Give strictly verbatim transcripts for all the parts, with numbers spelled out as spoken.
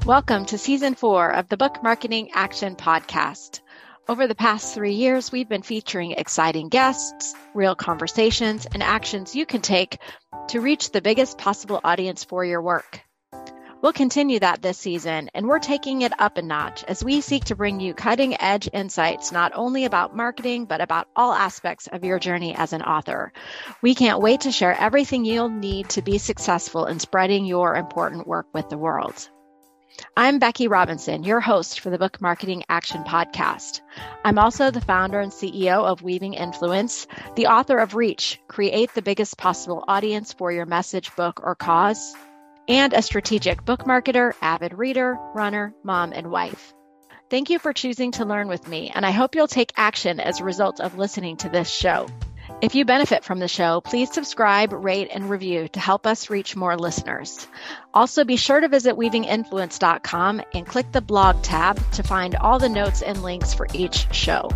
Welcome to Season four of the Book Marketing Action Podcast. Over the past three years, we've been featuring exciting guests, real conversations, and actions you can take to reach the biggest possible audience for your work. We'll continue that this season, and we're taking it up a notch as we seek to bring you cutting-edge insights not only about marketing, but about all aspects of your journey as an author. We can't wait to share everything you'll need to be successful in spreading your important work with the world. I'm Becky Robinson, your host for the Book Marketing Action Podcast. I'm also the founder and C E O of Weaving Influence, the author of Reach, Create the Biggest Possible Audience for Your Message, Book, or Cause, and a strategic book marketer, avid reader, runner, mom, and wife. Thank you for choosing to learn with me, and I hope you'll take action as a result of listening to this show. If you benefit from the show, please subscribe, rate, and review to help us reach more listeners. Also, be sure to visit weaving influence dot com and click the blog tab to find all the notes and links for each show.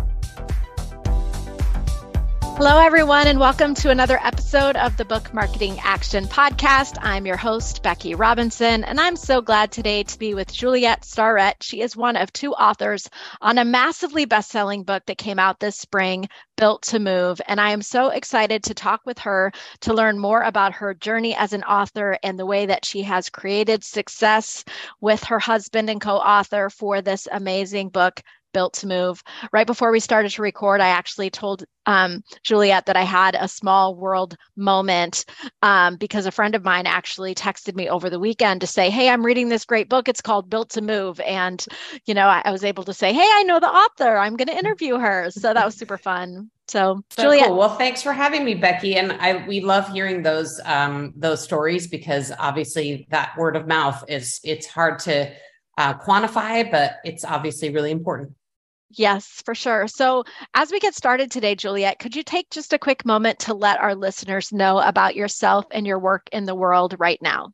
Hello, everyone, and welcome to another episode of the Book Marketing Action Podcast. I'm your host, Becky Robinson, and I'm so glad today to be with Juliette Starrett. She is one of two authors on a massively best-selling book that came out this spring, Built to Move, and I am so excited to talk with her to learn more about her journey as an author and the way that she has created success with her husband and co-author for this amazing book, Built to Move. Right before we started to record, I actually told um, Juliette that I had a small world moment um, because a friend of mine actually texted me over the weekend to say, hey, I'm reading this great book. It's called Built to Move. And, you know, I, I was able to say, hey, I know the author. I'm going to interview her. So that was super fun. So, so Juliette. Cool. Well, thanks for having me, Becky. And I we love hearing those um, those stories because obviously that word of mouth is it's hard to uh, quantify, but it's obviously really important. Yes, for sure. So as we get started today, Juliette, could you take just a quick moment to let our listeners know about yourself and your work in the world right now?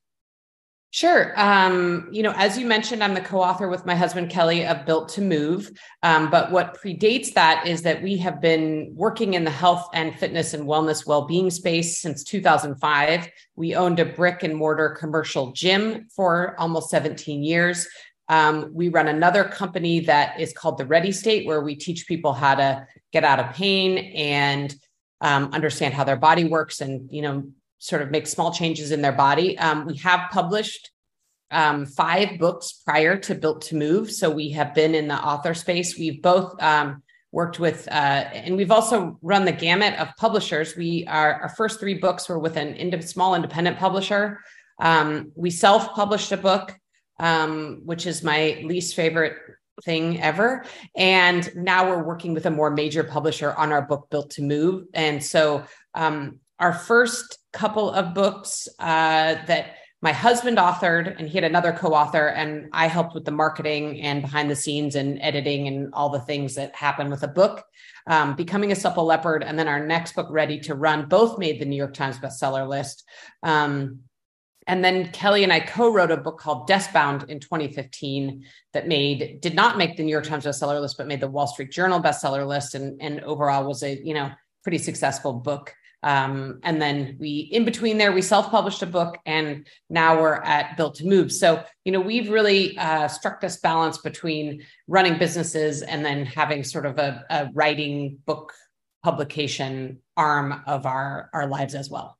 Sure. Um, you know, as you mentioned, I'm the co-author with my husband, Kelly, of Built to Move. Um, but what predates that is that we have been working in the health and fitness and wellness well-being space since two thousand five. We owned a brick and mortar commercial gym for almost seventeen years. Um, we run another company that is called The Ready State, where we teach people how to get out of pain and um, understand how their body works and, you know, sort of make small changes in their body. Um, we have published um, five books prior to Built to Move. So we have been in the author space. We've both um, worked with, uh, and we've also run the gamut of publishers. We are, our first three books were with an ind- small independent publisher. Um, we self-published a book, um, which is my least favorite thing ever. And now we're working with a more major publisher on our book, Built to Move. And so um, our first couple of books uh, that my husband authored, and he had another co-author, and I helped with the marketing and behind the scenes and editing and all the things that happen with a book, um, Becoming a Supple Leopard. And then our next book, Ready to Run, both made the New York Times bestseller list. Um, And then Kelly and I co-wrote a book called Deskbound in twenty fifteen that made, did not make the New York Times bestseller list, but made the Wall Street Journal bestseller list. And, and overall was a, you know, pretty successful book. Um, and then we, in between there, we self-published a book and now we're at Built to Move. So, you know, we've really uh, struck this balance between running businesses and then having sort of a, a writing book publication arm of our, our lives as well.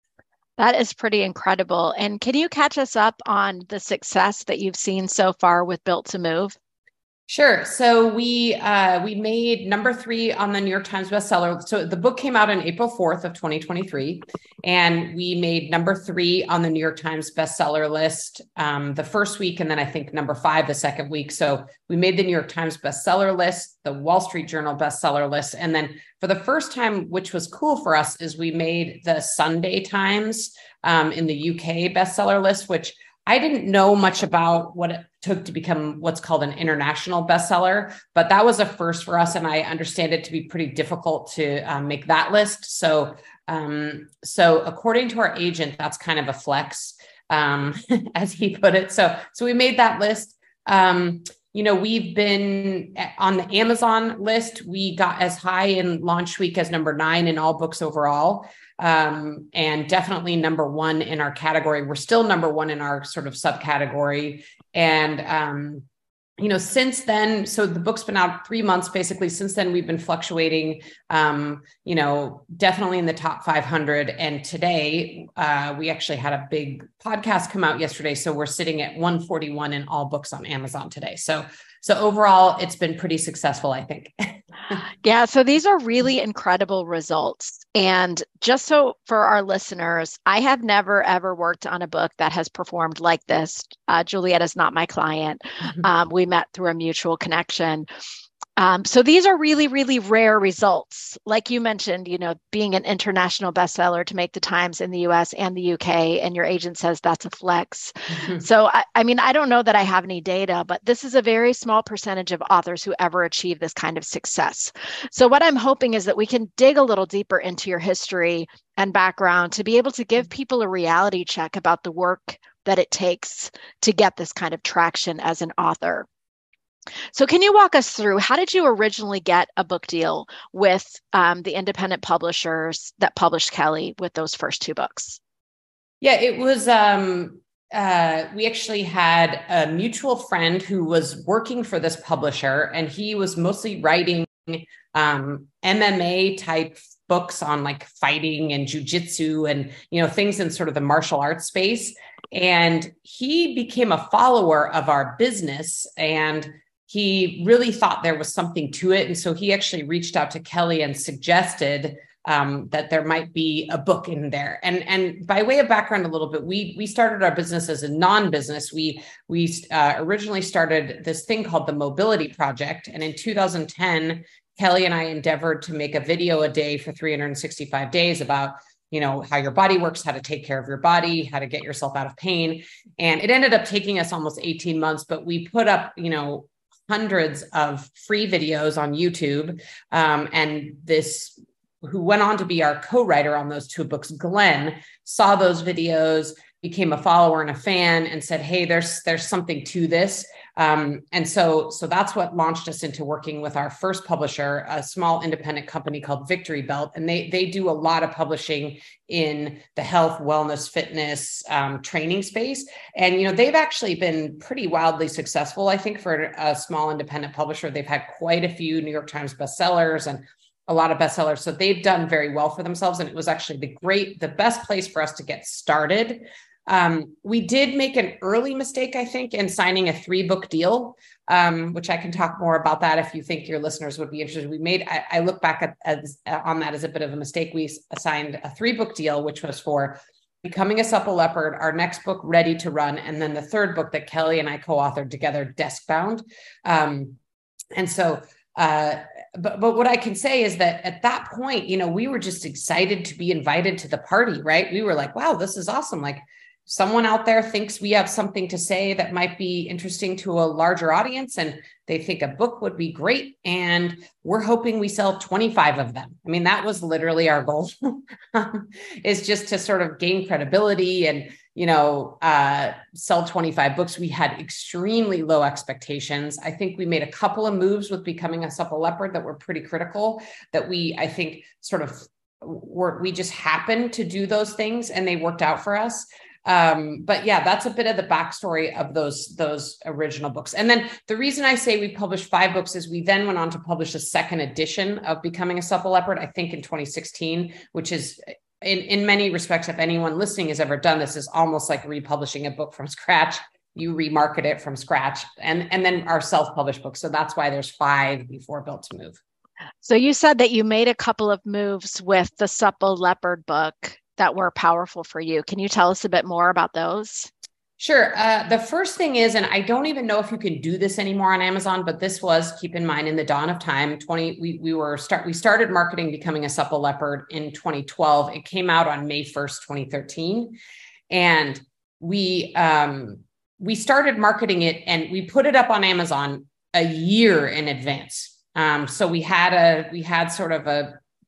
That is pretty incredible. And can you catch us up on the success that you've seen so far with Built to Move? Sure. So we uh, we made number three on the New York Times bestseller. So the book came out on April fourth of twenty twenty-three, and we made number three on the New York Times bestseller list um, the first week, and then I think number five the second week. So we made the New York Times bestseller list, the Wall Street Journal bestseller list, and then for the first time, which was cool for us, is we made the Sunday Times um, in the U K bestseller list, which I didn't know much about what it took to become what's called an international bestseller, but that was a first for us. And I understand it to be pretty difficult to um, make that list. So, um, so according to our agent, that's kind of a flex, um, as he put it. So, so we made that list. Um, you know, we've been on the Amazon list. We got as high in launch week as number nine in all books overall. Um, and definitely number one in our category. We're still number one in our sort of subcategory And, um, you know, since then, so the book's been out three months, basically. Since then, we've been fluctuating, um, you know, definitely in the top five hundred. And today, uh, we actually had a big podcast come out yesterday. So we're sitting at one forty-one in all books on Amazon today. So, so overall, it's been pretty successful, I think. Yeah, so these are really incredible results. And just so for our listeners, I have never, ever worked on a book that has performed like this. Uh, Juliet is not my client. Mm-hmm. Um, we met through a mutual connection. Um, so these are really, really rare results. Like you mentioned, you know, being an international bestseller to make the Times in the U S and the U K, and your agent says that's a flex. Mm-hmm. So, I, I mean, I don't know that I have any data, but this is a very small percentage of authors who ever achieve this kind of success. So what I'm hoping is that we can dig a little deeper into your history and background to be able to give people a reality check about the work that it takes to get this kind of traction as an author. So can you walk us through, how did you originally get a book deal with um, the independent publishers that published Kelly with those first two books? Yeah, it was, um, uh, we actually had a mutual friend who was working for this publisher, and he was mostly writing um, M M A type books on like fighting and jujitsu and, you know, things in sort of the martial arts space. And he became a follower of our business, and he really thought there was something to it. And so he actually reached out to Kelly and suggested um, that there might be a book in there. And, and by way of background a little bit, we, we started our business as a non-business. We, we uh, originally started this thing called the Mobility Project. And in two thousand ten, Kelly and I endeavored to make a video a day for three hundred sixty-five days about, you know, how your body works, how to take care of your body, how to get yourself out of pain. And it ended up taking us almost eighteen months, but we put up, you know, hundreds of free videos on YouTube. Um, and this, who went on to be our co-writer on those two books, Glenn, saw those videos, became a follower and a fan, and said, hey, there's, there's something to this. Um, and so, so that's what launched us into working with our first publisher, a small independent company called Victory Belt. And they, they do a lot of publishing in the health, wellness, fitness, um, training space. And, you know, they've actually been pretty wildly successful. I think for a small independent publisher, they've had quite a few New York Times bestsellers and a lot of bestsellers. So they've done very well for themselves. And it was actually the great, the best place for us to get started. Um, we did make an early mistake, I think, in signing a three book deal, um, which I can talk more about that if you think your listeners would be interested. We made, I, I look back at, as, on that as a bit of a mistake. We assigned a three book deal, which was for Becoming a Supple Leopard, our next book, Ready to Run, and then the third book that Kelly and I co-authored together, Desk Bound. Um, and so, uh, But but what I can say is that at that point, you know, we were just excited to be invited to the party, right? We were like, wow, this is awesome. Like, someone out there thinks we have something to say that might be interesting to a larger audience, and they think a book would be great. And we're hoping we sell twenty-five of them. I mean, that was literally our goal, is just to sort of gain credibility and, you know, uh, sell twenty-five books. We had extremely low expectations. I think we made a couple of moves with Becoming a Supple Leopard that were pretty critical, that we, I think, sort of were, we just happened to do those things and they worked out for us. Um, but yeah, that's a bit of the backstory of those, those original books. And then the reason I say we published five books is we then went on to publish a second edition of Becoming a Supple Leopard, I think in twenty sixteen, which is in, in many respects, if anyone listening has ever done this, is almost like republishing a book from scratch. You remarket it from scratch, and, and then our self-published books. So that's why there's five before Built to Move. So you said that you made a couple of moves with the Supple Leopard book that were powerful for you. Can you tell us a bit more about those? Sure. Uh, the first thing is, and I don't even know if you can do this anymore on Amazon, but this was, keep in mind, in the dawn of time, twenty, we, we were start, we started marketing Becoming a Supple Leopard in twenty twelve. It came out on May first, twenty thirteen. And we, um, we started marketing it and we put it up on Amazon a year in advance. Um, so we had a, we had sort of a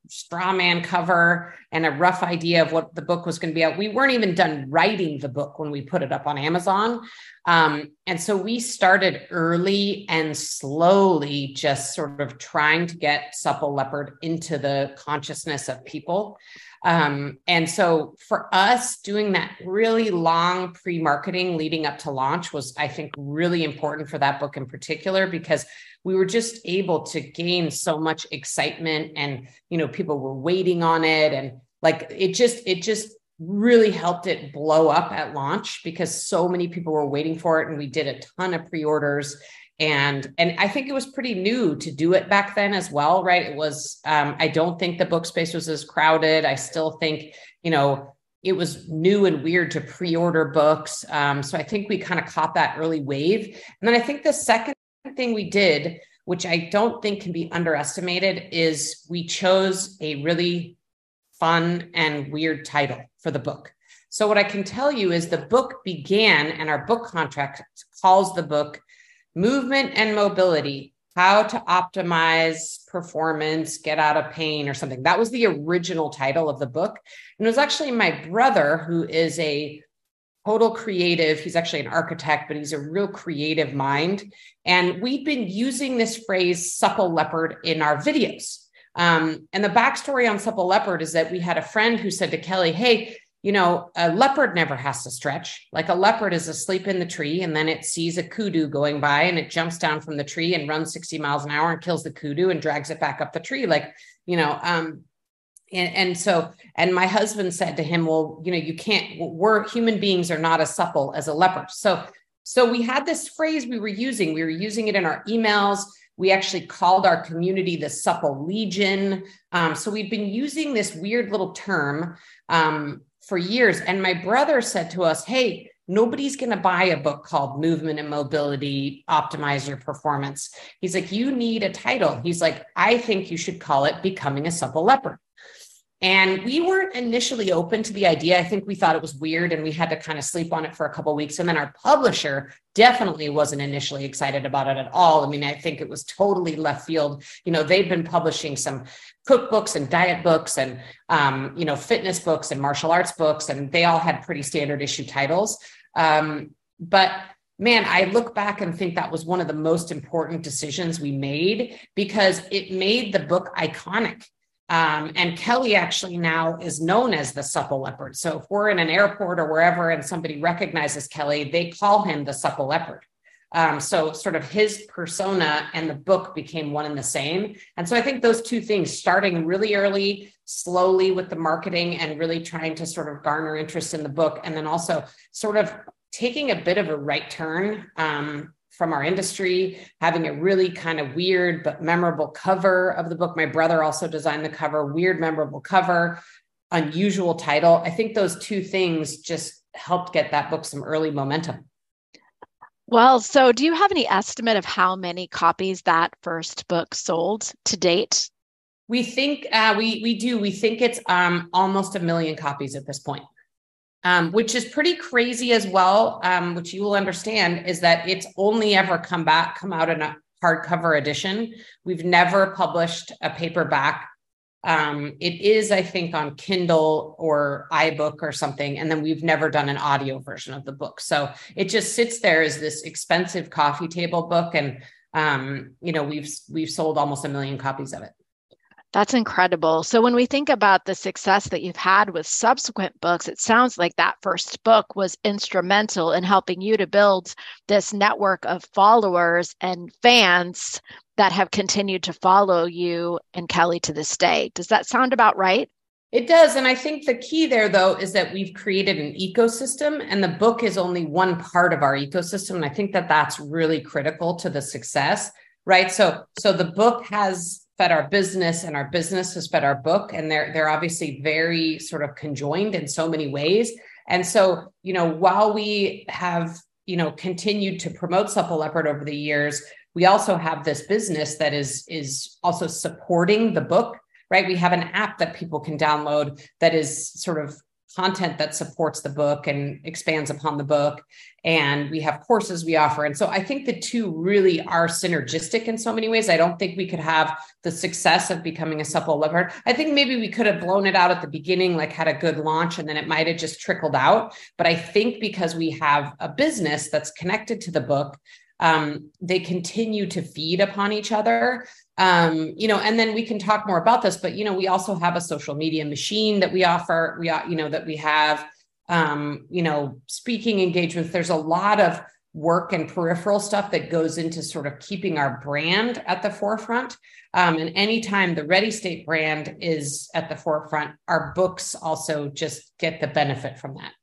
straw man cover and a rough idea of what the book was going to be about. We weren't even done writing the book when we put it up on Amazon. Um, and so we started early and slowly just sort of trying to get Supple Leopard into the consciousness of people. Um, and so for us, doing that really long pre-marketing leading up to launch was, I think, really important for that book in particular, because we were just able to gain so much excitement, and, you know, people were waiting on it. And like, it just, it just really helped it blow up at launch, because so many people were waiting for it. And we did a ton of pre-orders. And, and I think it was pretty new to do it back then as well, right? It was, um, I don't think the book space was as crowded. I still think, you know, it was new and weird to pre-order books. Um, so I think we kind of caught that early wave. And then I think the second thing we did, which I don't think can be underestimated, is we chose a really fun and weird title for the book. So what I can tell you is the book began, and our book contract calls the book Movement and Mobility: How to Optimize Performance, Get Out of Pain, or something. That was the original title of the book. And it was actually my brother, who is a total creative. He's actually an architect, but he's a real creative mind. And we've been using this phrase Supple Leopard in our videos. Um, and the backstory on Supple Leopard is that we had a friend who said to Kelly, hey, you know, a leopard never has to stretch. Like, a leopard is asleep in the tree, and then it sees a kudu going by, and it jumps down from the tree and runs sixty miles an hour and kills the kudu and drags it back up the tree. Like, you know, um, And, and so, and my husband said to him, well, you know, you can't, we're human beings are not as supple as a leopard. So, so we had this phrase we were using, we were using it in our emails. We actually called our community the Supple Legion. Um, so we've been using this weird little term um, for years. And my brother said to us, hey, nobody's going to buy a book called Movement and Mobility, Optimize Your Performance. He's like, you need a title. He's like, I think you should call it Becoming a Supple Leopard. And we weren't initially open to the idea. I think we thought it was weird, and we had to kind of sleep on it for a couple of weeks. And then our publisher definitely wasn't initially excited about it at all. I mean, I think it was totally left field. You know, they'd been publishing some cookbooks and diet books and, um, you know, fitness books and martial arts books, and they all had pretty standard issue titles. Um, but man, I look back and think that was one of the most important decisions we made, because it made the book iconic. Um, and Kelly actually now is known as the Supple Leopard. So if we're in an airport or wherever and somebody recognizes Kelly, they call him the Supple Leopard. Um, so sort of his persona and the book became one and the same. And so I think those two things, starting really early, slowly with the marketing and really trying to sort of garner interest in the book, and then also sort of taking a bit of a right turn um, from our industry, having a really kind of weird but memorable cover of the book. My brother also designed the cover, weird, memorable cover, unusual title. I think those two things just helped get that book some early momentum. Well, so do you have any estimate of how many copies that first book sold to date? We think uh, we we do. We think it's um, almost a million copies at this point. Um, which is pretty crazy as well, um, which you will understand is that it's only ever come back, come out in a hardcover edition. We've never published a paperback. Um, it is, I think, on Kindle or iBook or something. And then we've never done an audio version of the book. So it just sits there as this expensive coffee table book. And, um, you know, we've, we've sold almost a million copies of it. That's incredible. So when we think about the success that you've had with subsequent books, it sounds like that first book was instrumental in helping you to build this network of followers and fans that have continued to follow you and Kelly to this day. Does that sound about right? It does. And I think the key there, though, is that we've created an ecosystem, and the book is only one part of our ecosystem. And I think that that's really critical to the success, right? So, so the book has fed our business, and our business has fed our book, and they're they're obviously very sort of conjoined in so many ways. And so, you know, while we have, you know, continued to promote Supple Leopard over the years, we also have this business that is is also supporting the book, right? We have an app that people can download that is sort of content that supports the book and expands upon the book. And we have courses we offer. And so I think the two really are synergistic in so many ways. I don't think we could have the success of becoming a supple love heart. I think maybe we could have blown it out at the beginning, like had a good launch, and then it might have just trickled out. But I think because we have a business that's connected to the book, um, they continue to feed upon each other. Um, you know, and then we can talk more about this, but, you know, we also have a social media machine that we offer, we, you know, that we have, um, you know, speaking engagements. There's a lot of work and peripheral stuff that goes into sort of keeping our brand at the forefront. Um, and anytime the Ready State brand is at the forefront, our books also just get the benefit from that.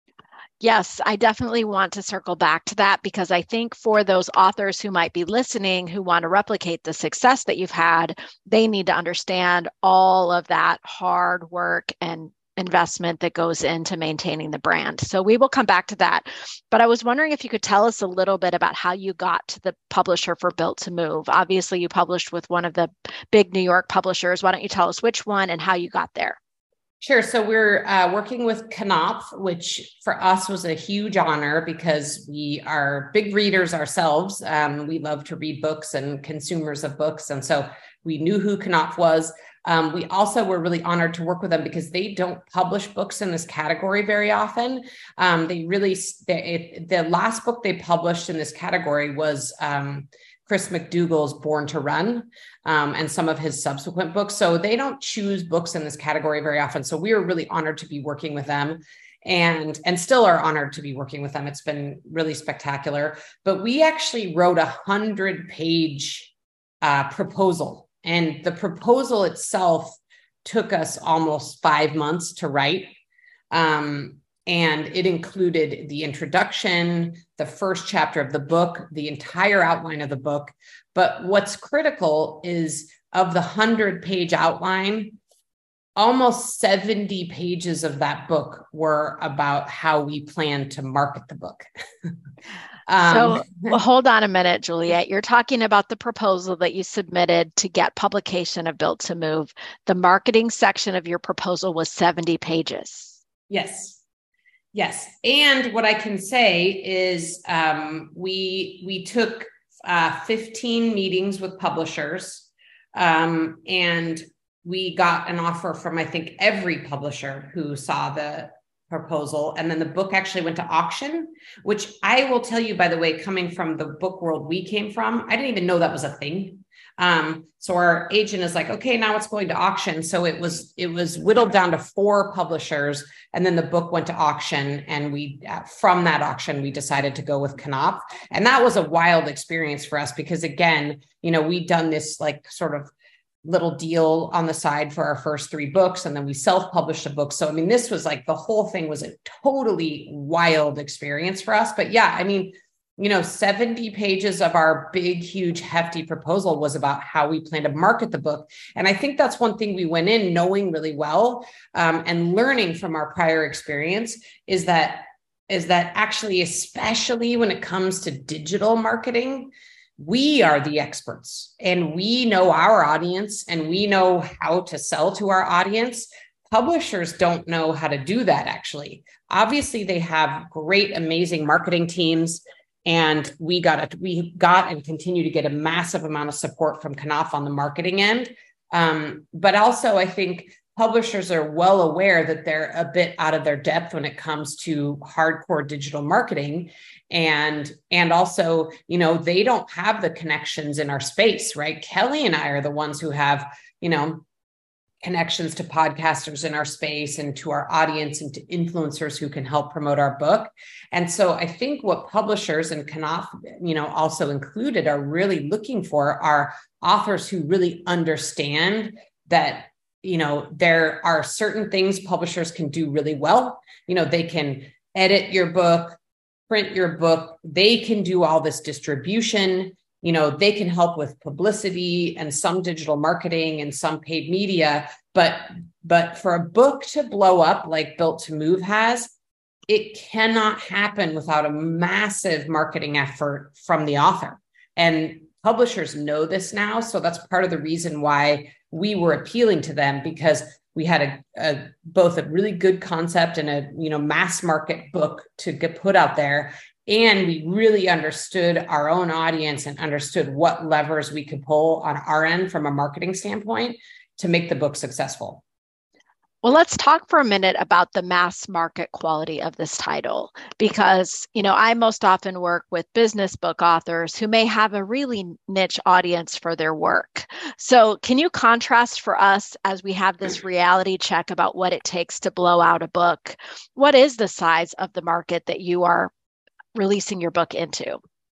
Yes, I definitely want to circle back to that, because I think for those authors who might be listening, who want to replicate the success that you've had, they need to understand all of that hard work and investment that goes into maintaining the brand. So we will come back to that. But I was wondering if you could tell us a little bit about how you got to the publisher for Built to Move. Obviously, you published with one of the big New York publishers. Why don't you tell us which one and how you got there? Sure. So we're uh, working with Knopf, which for us was a huge honor because we are big readers ourselves. Um, we love to read books and consumers of books. And so we knew who Knopf was. Um, we also were really honored to work with them because they don't publish books in this category very often. Um, they really, they, the last book they published in this category was um, Chris McDougall's Born to Run, um, and some of his subsequent books. So they don't choose books in this category very often. So we were really honored to be working with them, and, and still are honored to be working with them. It's been really spectacular. But we actually wrote a hundred page uh, proposal, and the proposal itself took us almost five months to write. Um, And it included the introduction, the first chapter of the book, the entire outline of the book. But what's critical is of the hundred page outline, almost seventy pages of that book were about how we plan to market the book. um, so well, hold on a minute, Juliet. You're talking about the proposal that you submitted to get publication of Built to Move. The marketing section of your proposal was seventy pages. Yes. Yes. And what I can say is um, we we took uh, fifteen meetings with publishers, um, and we got an offer from, I think, every publisher who saw the proposal. And then the book actually went to auction, which I will tell you, by the way, coming from the book world we came from, I didn't even know that was a thing. Um, so our agent is like, okay, now it's going to auction. So it was, it was whittled down to four publishers, and then the book went to auction. And we, uh, from that auction, we decided to go with Knopf. And that was a wild experience for us because, again, you know, we'd done this like sort of little deal on the side for our first three books, and then we self-published a book. So, I mean, this was like, the whole thing was a totally wild experience for us. But yeah, I mean, you know, seventy pages of our big, huge, hefty proposal was about how we plan to market the book. And I think that's one thing we went in knowing really well, um, and learning from our prior experience is that, is that actually, especially when it comes to digital marketing, we are the experts and we know our audience and we know how to sell to our audience. Publishers don't know how to do that, actually. Obviously, they have great, amazing marketing teams. And we got a, we got and continue to get a massive amount of support from Knopf on the marketing end. Um, but also, I think publishers are well aware that they're a bit out of their depth when it comes to hardcore digital marketing. And, and also, you know, they don't have the connections in our space, right? Kelly and I are the ones who have, you know, connections to podcasters in our space and to our audience and to influencers who can help promote our book. And so I think what publishers and Knopf, you know, also included are really looking for are authors who really understand that, you know, there are certain things publishers can do really well. You know, they can edit your book, print your book, they can do all this distribution. You know, they can help with publicity and some digital marketing and some paid media, but, but for a book to blow up like Built to Move has, it cannot happen without a massive marketing effort from the author. And publishers know this now. So that's part of the reason why we were appealing to them, because we had a, a both a really good concept and a, you know, mass market book to get put out there. And we really understood our own audience and understood what levers we could pull on our end from a marketing standpoint to make the book successful. Well, let's talk for a minute about the mass market quality of this title, because, you know, I most often work with business book authors who may have a really niche audience for their work. So can you contrast for us as we have this reality check about what it takes to blow out a book? What is the size of the market that you are releasing your book into?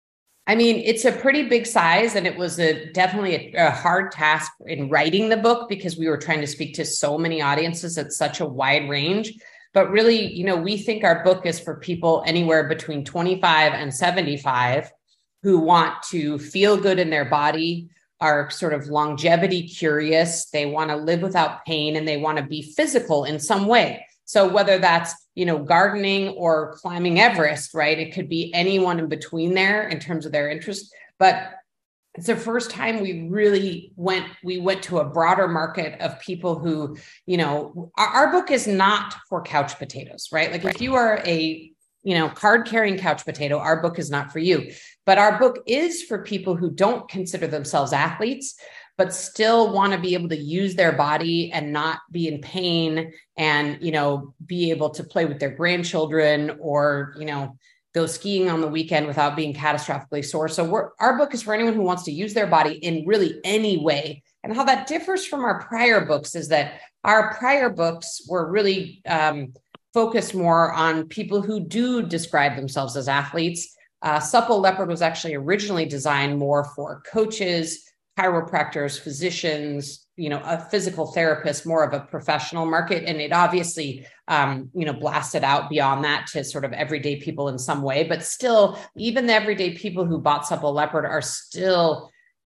I mean, it's a pretty big size, and it was a definitely a, a hard task in writing the book because we were trying to speak to so many audiences at such a wide range. But really, you know, we think our book is for people anywhere between twenty-five and seventy-five who want to feel good in their body, are sort of longevity curious, they want to live without pain, and they want to be physical in some way. So whether that's, you know, gardening or climbing Everest, right? It could be anyone in between there in terms of their interest. But it's the first time we really went, we went to a broader market of people who, you know, our, our book is not for couch potatoes, right? Like if you are a, you know, card carrying couch potato, our book is not for you. But our book is for people who don't consider themselves athletes, but still want to be able to use their body and not be in pain, and, you know, be able to play with their grandchildren or, you know, go skiing on the weekend without being catastrophically sore. So we're, our book is for anyone who wants to use their body in really any way. And how that differs from our prior books is that our prior books were really um, focused more on people who do describe themselves as athletes. Uh, Supple Leopard was actually originally designed more for coaches, chiropractors, physicians, you know, a physical therapist, more of a professional market. And it obviously, um, you know, blasted out beyond that to sort of everyday people in some way. But still, even the everyday people who bought Supple Leopard are still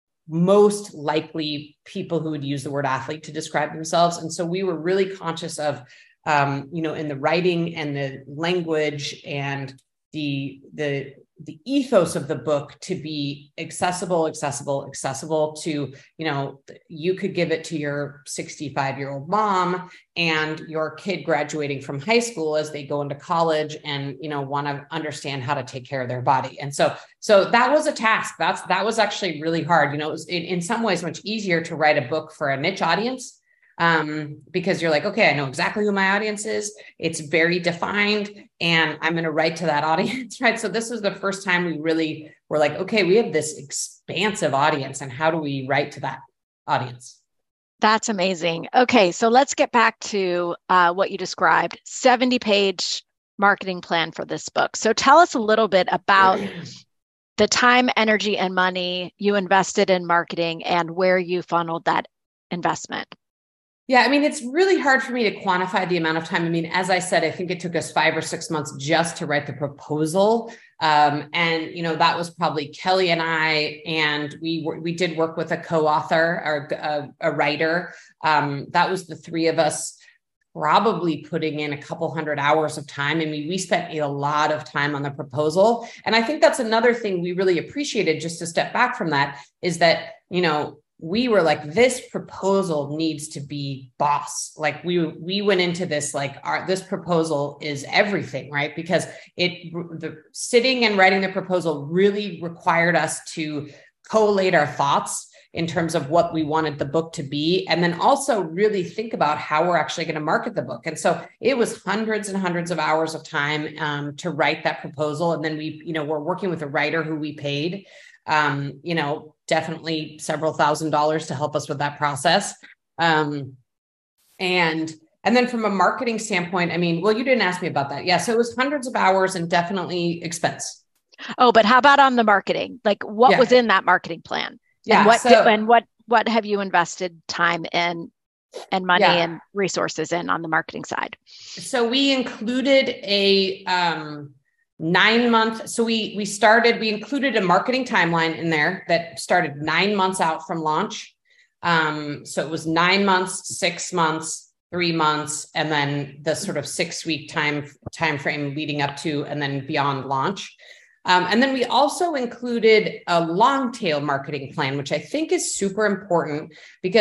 most likely people who would use the word athlete to describe themselves. And so we were really conscious of, um, you know, in the writing and the language and the, the, the ethos of the book to be accessible, accessible, accessible to, you know, you could give it to your sixty-five year old mom and your kid graduating from high school as they go into college and, you know, want to understand how to take care of their body. And so, so that was a task. That's, that was actually really hard. You know, it was in, in some ways much easier to write a book for a niche audience. Um, because you're like, okay, I know exactly who my audience is. It's very defined and I'm going to write to that audience, right? So this was the first time we really were like, okay, we have this expansive audience and how do we write to that audience? That's amazing. Okay, so let's get back to uh, what you described, seventy page marketing plan for this book. So tell us a little bit about the time, energy, and money you invested in marketing and where you funneled that investment. Yeah, I mean, it's really hard for me to quantify the amount of time. I mean, as I said, I think it took us five or six months just to write the proposal. Um, and, you know, that was probably Kelly and I, and we were, we did work with a co-author or a, a writer. Um, that was the three of us probably putting in a couple hundred hours of time. I mean, we spent a lot of time on the proposal. And I think that's another thing we really appreciated, just to step back from that, is that, you know, we were like, this proposal needs to be boss. Like we, we went into this, like our, this proposal is everything, right? Because it, the sitting and writing the proposal really required us to collate our thoughts in terms of what we wanted the book to be. And then also really think about how we're actually going to market the book. And so it was hundreds and hundreds of hours of time um, to write that proposal. And then we, you know, we're working with a writer who we paid, um, you know, definitely several thousand dollars to help us with that process. Um, and, and then from a marketing standpoint, I mean, well, you didn't ask me about that. Yeah. So it was hundreds of hours and definitely expense. Oh, but how about on the marketing? Like what Yeah. was in that marketing plan? Yeah. And what, So, and what, what have you invested time in and money Yeah. and resources in on the marketing side? So we included a, um, nine month. So we, we started, we included a marketing timeline in there that started nine months out from launch. Um, so it was nine months, six months, three months, and then the sort of six week time, time frame leading up to, and then beyond launch. Um, and then we also included a long tail marketing plan, which I think is super important because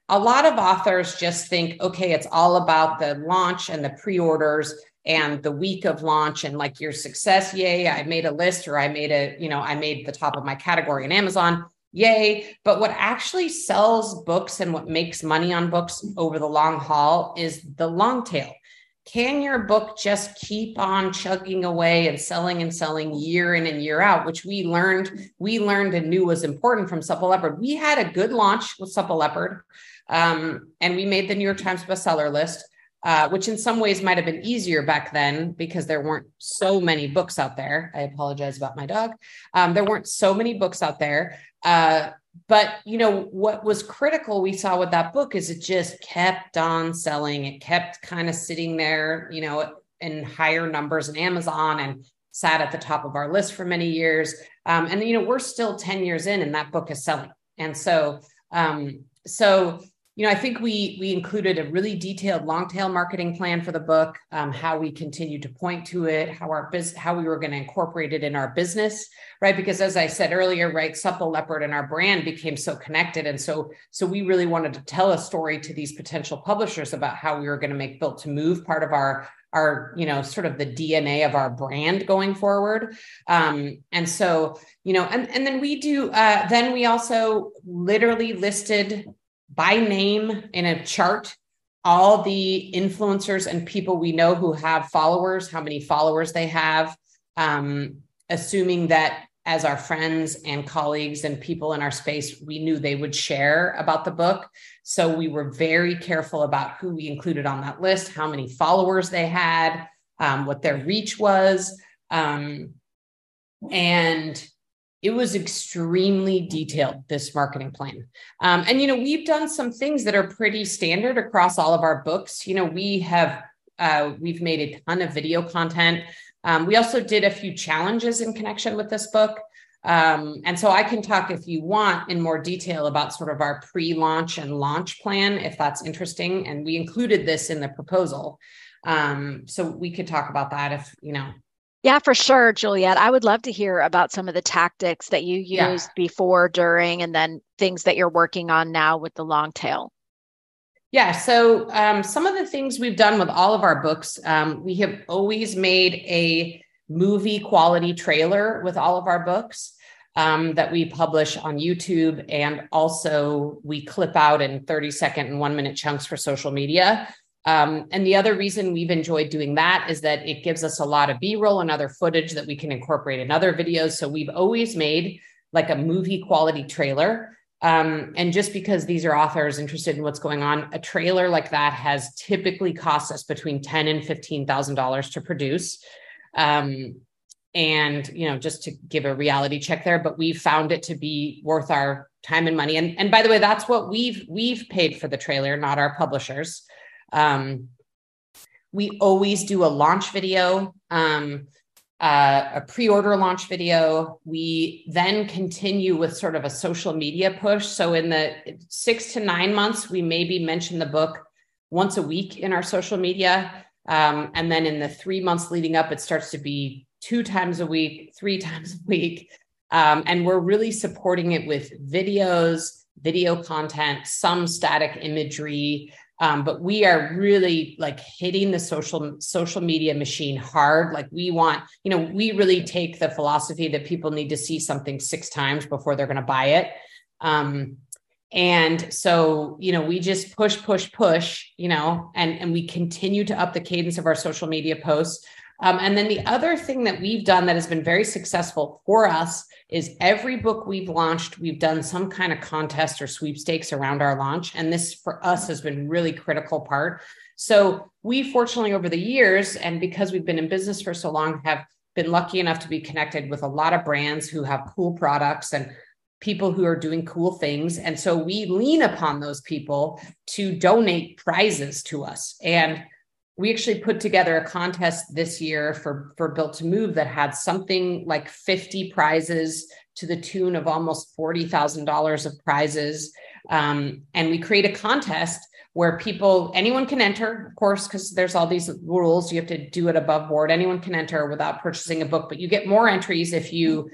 a lot of authors just think, okay, it's all about the launch and the pre-orders and the week of launch and like your success. Yay, I made a list, or I made a, you know, I made the top of my category in Amazon. Yay. But what actually sells books and what makes money on books over the long haul is the long tail. Can your book just keep on chugging away and selling and selling year in and year out, which we learned, we learned and knew was important from Supple Leopard. We had a good launch with Supple Leopard, um, and we made the New York Times bestseller list, uh, which in some ways might have been easier back then because there weren't so many books out there. I apologize about my dog. Um, there weren't so many books out there. Uh, But, you know, what was critical we saw with that book is it just kept on selling. It kept kind of sitting there, you know, in higher numbers in Amazon and sat at the top of our list for many years. Um, and, you know, we're still ten years in and that book is selling. And so, um, so, you know, I think we we included a really detailed long tail marketing plan for the book, um, how we continue to point to it, how our business, how we were going to incorporate it in our business, right? Because as I said earlier, right, Supple Leopard and our brand became so connected, and so so we really wanted to tell a story to these potential publishers about how we were going to make Built to Move part of our our you know sort of the D N A of our brand going forward. Um, and so you know, and and then we do uh, then we also literally listed by name in a chart all the influencers and people we know who have followers, how many followers they have, um, assuming that as our friends and colleagues and people in our space, we knew they would share about the book. So we were very careful about who we included on that list, how many followers they had, um, what their reach was. Um, and it was extremely detailed, this marketing plan. Um, and, you know, we've done some things that are pretty standard across all of our books. You know, we have, uh, we've made a ton of video content. Um, we also did a few challenges in connection with this book. Um, and so I can talk, if you want, in more detail about sort of our pre-launch and launch plan, if that's interesting. And we included this in the proposal. Um, so we could talk about that if, you know. Yeah, for sure, Juliet. I would love to hear about some of the tactics that you used yeah. before, during, and then things that you're working on now with the long tail. Yeah. So um, some of the things we've done with all of our books, um, we have always made a movie quality trailer with all of our books um, that we publish on YouTube. And also we clip out in thirty second and one minute chunks for social media. Um, and the other reason we've enjoyed doing that is that it gives us a lot of B-roll and other footage that we can incorporate in other videos. So we've always made like a movie quality trailer. Um, and just because these are authors interested in what's going on, a trailer like that has typically cost us between ten thousand dollars and fifteen thousand dollars to produce. Um, and, you know, just to give a reality check there, but we've found it to be worth our time and money. And, and by the way, that's what we've, we've paid for the trailer, not our publishers. Um, we always do a launch video, um, uh, a pre-order launch video. We then continue with sort of a social media push. So in the six to nine months, we maybe mention the book once a week in our social media. Um, and then in the three months leading up, it starts to be two times a week, three times a week. Um, and we're really supporting it with videos, video content, some static imagery. Um, but we are really like hitting the social social media machine hard. Like we want, you know, we really take the philosophy that people need to see something six times before they're going to buy it. Um, and so, you know, we just push, push, push, you know, and, and we continue to up the cadence of our social media posts. Um, and then the other thing that we've done that has been very successful for us is every book we've launched, we've done some kind of contest or sweepstakes around our launch. And this for us has been really critical part. So we fortunately over the years, and because we've been in business for so long, have been lucky enough to be connected with a lot of brands who have cool products and people who are doing cool things. And so we lean upon those people to donate prizes to us. And we actually put together a contest this year for, for Built to Move that had something like fifty prizes to the tune of almost forty thousand dollars of prizes. Um, and we create a contest where people, anyone can enter, of course, because there's all these rules. You have to do it above board. Anyone can enter without purchasing a book, but you get more entries if you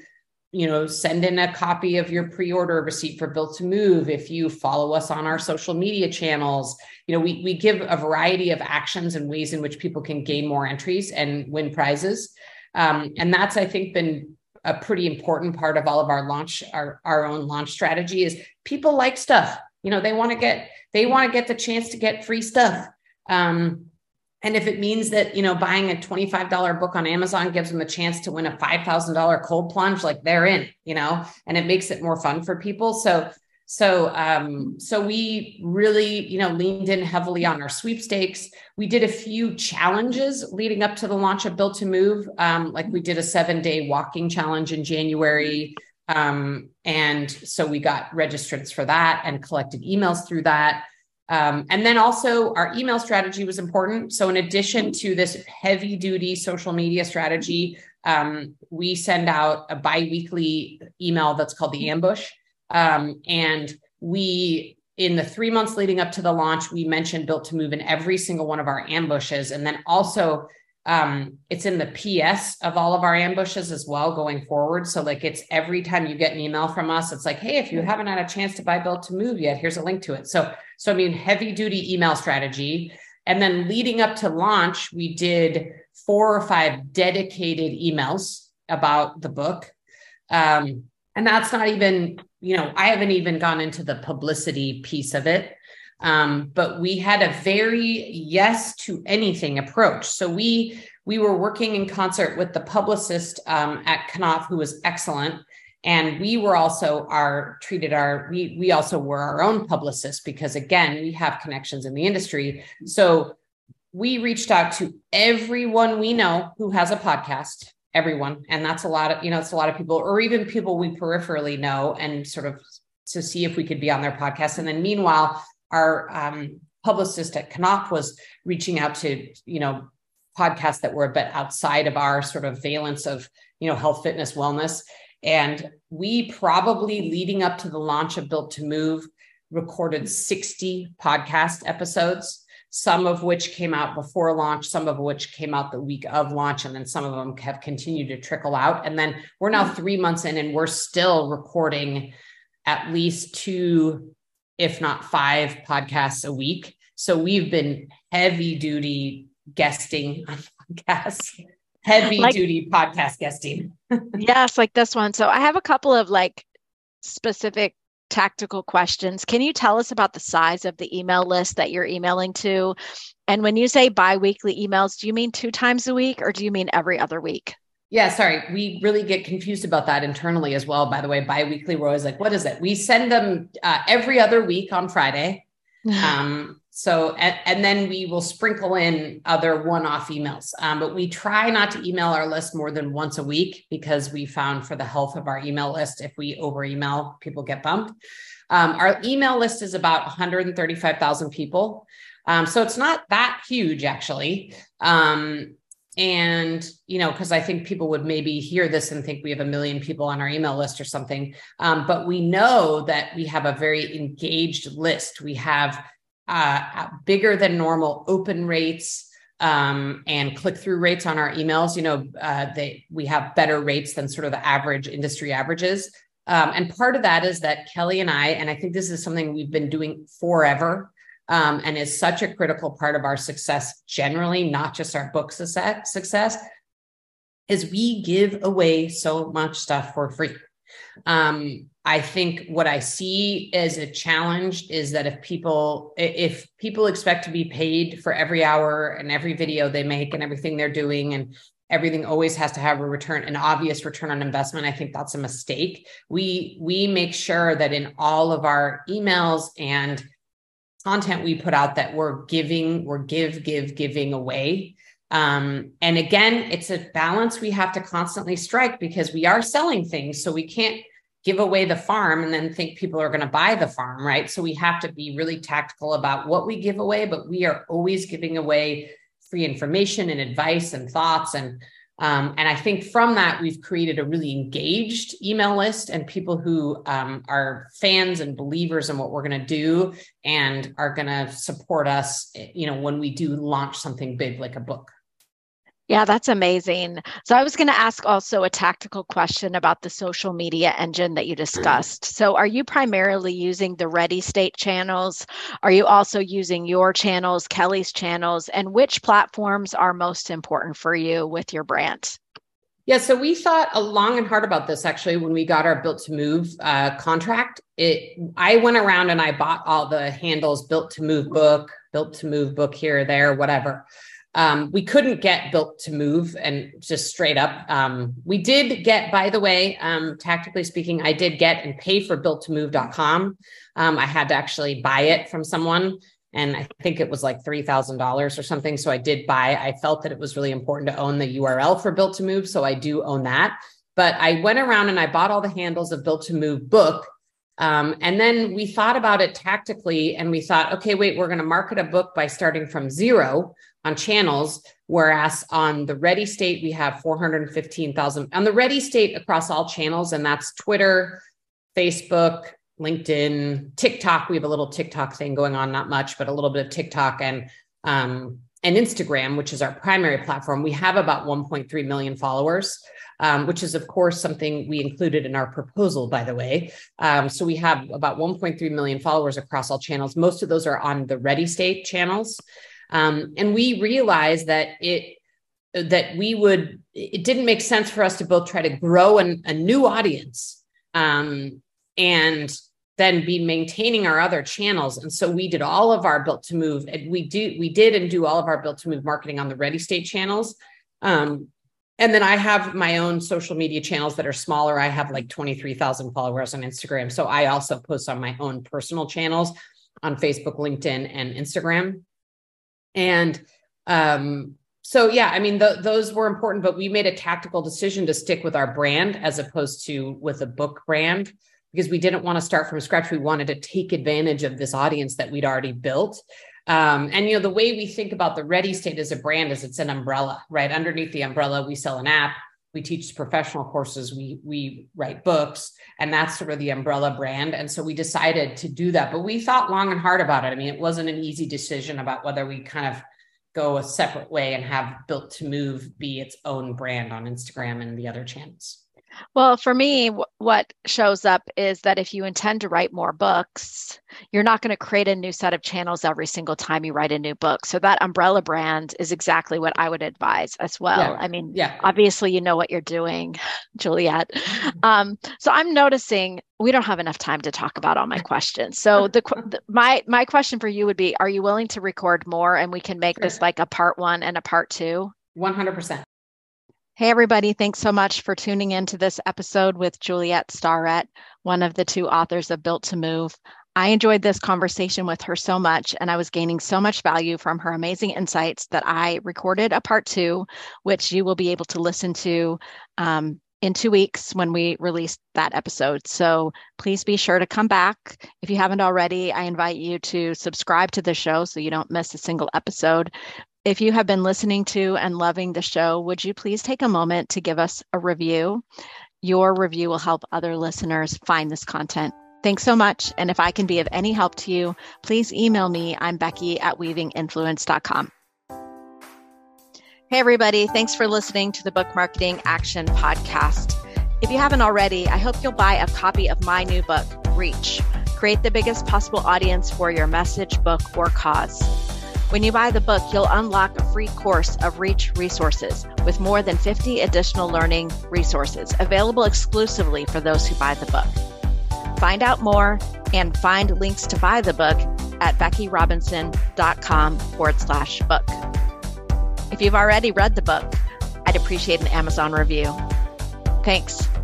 you know, send in a copy of your pre-order receipt for Built to Move. If you follow us on our social media channels, you know, we, we give a variety of actions and ways in which people can gain more entries and win prizes. Um, and that's, I think, been a pretty important part of all of our launch, our, our own launch strategy is people like stuff. You know, they want to get, they want to get the chance to get free stuff. Um, And if it means that, you know, buying a twenty-five dollars book on Amazon gives them a chance to win a five thousand dollars cold plunge, like they're in, you know, and it makes it more fun for people. So, so, um, so we really, you know, leaned in heavily on our sweepstakes. We did a few challenges leading up to the launch of Built to Move. Um, like we did a seven day walking challenge in January. Um, and so we got registrants for that and collected emails through that. Um, and then also our email strategy was important. So in addition to this heavy duty social media strategy, um, we send out a biweekly email that's called the Ambush. Um, and we, in the three months leading up to the launch, we mentioned Built to Move in every single one of our ambushes. And then also um, it's in the P S of all of our ambushes as well going forward. So like it's every time you get an email from us, it's like, hey, if you haven't had a chance to buy Built to Move yet, here's a link to it. So, so I mean, heavy duty email strategy. And then leading up to launch, we did four or five dedicated emails about the book. Um, and that's not even, you know, I haven't even gone into the publicity piece of it. Um, but we had a very yes to anything approach. So we we were working in concert with the publicist um, at Knopf, who was excellent. And we were also our treated our, we, we also were our own publicist because again, we have connections in the industry. So we reached out to everyone we know who has a podcast, everyone. And that's a lot of, you know, it's a lot of people, or even people we peripherally know and sort of to see if we could be on their podcast. And then meanwhile, our um, publicist at Knopf was reaching out to, you know, podcasts that were a bit outside of our sort of valence of, you know, health, fitness, wellness. And we probably leading up to the launch of Built to Move, recorded sixty podcast episodes, some of which came out before launch, some of which came out the week of launch, and then some of them have continued to trickle out. And then we're now three months in and we're still recording at least two, if not five podcasts a week. So we've been heavy duty guesting on podcasts. Heavy like, duty podcast guesting. Yes, like this one. So I have a couple of like specific tactical questions. Can you tell us about the size of the email list that you're emailing to? And when you say biweekly emails, do you mean two times a week or do you mean every other week? Yeah, sorry. We really get confused about that internally as well. By the way, biweekly, we're always like, what is it? We send them uh, every other week on Friday. Um, so, and, and then we will sprinkle in other one-off emails. Um, but we try not to email our list more than once a week because we found for the health of our email list, if we over email, people get bumped. Um, our email list is about one hundred thirty-five thousand people. Um, so it's not that huge actually. Um, And, you know, because I think people would maybe hear this and think we have a million people on our email list or something. Um, but we know that we have a very engaged list. We have uh, bigger than normal open rates um, and click-through rates on our emails. You know, uh, they we have better rates than sort of the average industry averages. Um, and part of that is that Kelly and I, and I think this is something we've been doing forever, Um, and is such a critical part of our success generally, not just our book success, success, is we give away so much stuff for free. Um, I think what I see as a challenge is that if people, if people expect to be paid for every hour and every video they make and everything they're doing and everything always has to have a return, an obvious return on investment, I think that's a mistake. We, we make sure that in all of our emails and content we put out that we're giving, we're give, give, giving away. Um, and again, it's a balance we have to constantly strike because we are selling things. So we can't give away the farm and then think people are going to buy the farm, right? So we have to be really tactical about what we give away, but we are always giving away free information and advice and thoughts. And Um, and I think from that, we've created a really engaged email list and people who um, are fans and believers in what we're going to do and are going to support us, you know, when we do launch something big like a book. Yeah, that's amazing. So I was going to ask also a tactical question about the social media engine that you discussed. So are you primarily using the Ready State channels? Are you also using your channels, Kelly's channels, and which platforms are most important for you with your brand? Yeah, so we thought a long and hard about this actually when we got our Built to Move uh, contract. It, I went around and I bought all the handles, Built to Move book, Built to Move book here, there, whatever. Um, we couldn't get Built to Move and just straight up. Um, we did get, by the way, um, tactically speaking, I did get and pay for built to move dot com. Um, I had to actually buy it from someone. And I think it was like three thousand dollars or something. So I did buy, I felt that it was really important to own the U R L for Built to Move. So I do own that. But I went around and I bought all the handles of Built to Move book. Um, and then we thought about it tactically and we thought, okay, wait, we're going to market a book by starting from zero on channels. Whereas on the Ready State, we have four hundred fifteen thousand on the Ready State across all channels. And that's Twitter, Facebook, LinkedIn, TikTok. We have a little TikTok thing going on, not much, but a little bit of TikTok and, um, and Instagram, which is our primary platform. We have about one point three million followers, um, which is of course something we included in our proposal, by the way. Um, so we have about one point three million followers across all channels. Most of those are on the Ready State channels. Um, and we realized that it, that we would, it didn't make sense for us to both try to grow an, a new audience, um, and then be maintaining our other channels. And so we did all of our Built to Move, and we do, we did and do all of our Built to Move marketing on the Ready State channels. Um, and then I have my own social media channels that are smaller. I have like twenty-three thousand followers on Instagram. So I also post on my own personal channels on Facebook, LinkedIn, and Instagram. And um, so, yeah, I mean, th- those were important, but we made a tactical decision to stick with our brand as opposed to with a book brand, because we didn't want to start from scratch. We wanted to take advantage of this audience that we'd already built. Um, and, you know, the way we think about the Ready State as a brand is it's an umbrella, right? Underneath the umbrella, we sell an app, we teach professional courses, we, we write books, and that's sort of the umbrella brand. And so we decided to do that, but we thought long and hard about it. I mean, it wasn't an easy decision about whether we kind of go a separate way and have Built to Move be its own brand on Instagram and the other channels. Well, for me, w- what shows up is that if you intend to write more books, you're not going to create a new set of channels every single time you write a new book. So that umbrella brand is exactly what I would advise as well. Yeah. I mean, yeah. obviously, you know what you're doing, Juliet. Um, so I'm noticing we don't have enough time to talk about all my questions. So the, the my my question for you would be, are you willing to record more and we can make sure. this like a part one and a part two? one hundred percent. Hey, everybody. Thanks so much for tuning in to this episode with Juliet Starrett, one of the two authors of Built to Move. I enjoyed this conversation with her so much, and I was gaining so much value from her amazing insights that I recorded a part two, which you will be able to listen to um, in two weeks when we release that episode. So please be sure to come back. If you haven't already, I invite you to subscribe to the show so you don't miss a single episode. If you have been listening to and loving the show, would you please take a moment to give us a review? Your review will help other listeners find this content. Thanks so much. And if I can be of any help to you, please email me. I'm Becky at weaving influence dot com. Hey, everybody. Thanks for listening to the Book Marketing Action Podcast. If you haven't already, I hope you'll buy a copy of my new book, Reach. Create the biggest possible audience for your message, book, or cause. When you buy the book, you'll unlock a free course of Reach resources with more than fifty additional learning resources available exclusively for those who buy the book. Find out more and find links to buy the book at beckyrobinson.com forward slash book. If you've already read the book, I'd appreciate an Amazon review. Thanks.